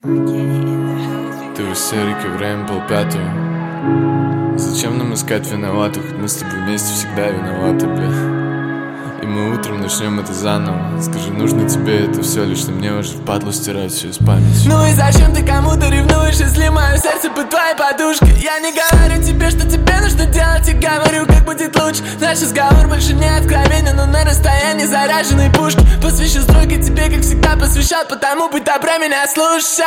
Ты в истерике, время 4:30. Зачем нам искать виноватых? Мы с тобой вместе всегда виноваты, бля. И мы утром начнем это заново. Скажи, нужно тебе это все, лишь что мне уже впадло стирать все из памяти. Ну и зачем ты кому-то ревнуешь, если мое сердце под твоей подушкой? Я не говорю тебе, что тебе нужно делать, и говорю, как будет лучше. Наш разговор больше не откровенен, но на расстоянии заряженной пушки. Посвящу стройки тебе, как всегда посвящал, потому будь добра меня слушай.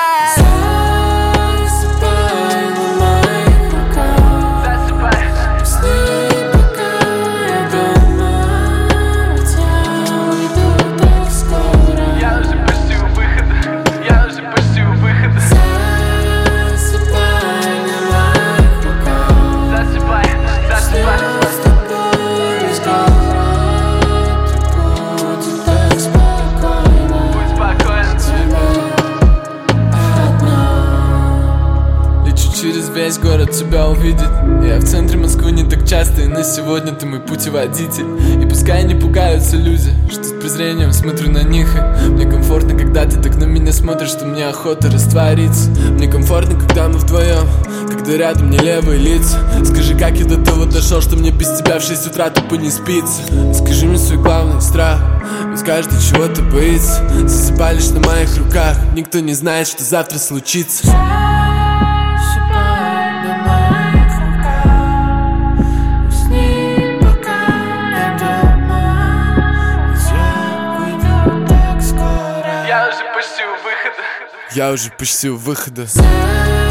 Засыпай на моих руках. Засыпай. Усни, пока я дома. Ведь я уйду так скоро. Я уже почти у выхода. Я уже почти у выхода. Засыпай на моих руках. Засыпай, засыпай. С тобой разговор. И будет так спокойно. Будь спокойна. Через весь город тебя увидеть. Я в центре Москвы не так часто, и на сегодня ты мой путеводитель. И пускай не пугаются люди, что с презрением смотрю на них. И мне комфортно, когда ты так на меня смотришь, что мне охота раствориться. Мне комфортно, когда мы вдвоем, когда рядом не левые лица. Скажи, как я до того дошел, что мне без тебя в 6 утра тупо не спится. Скажи мне свой главный страх, ведь каждый чего-то боится. Засыпай лишь на моих руках, никто не знает, что завтра случится. Я уже почти у выхода. Я уже почти у выхода.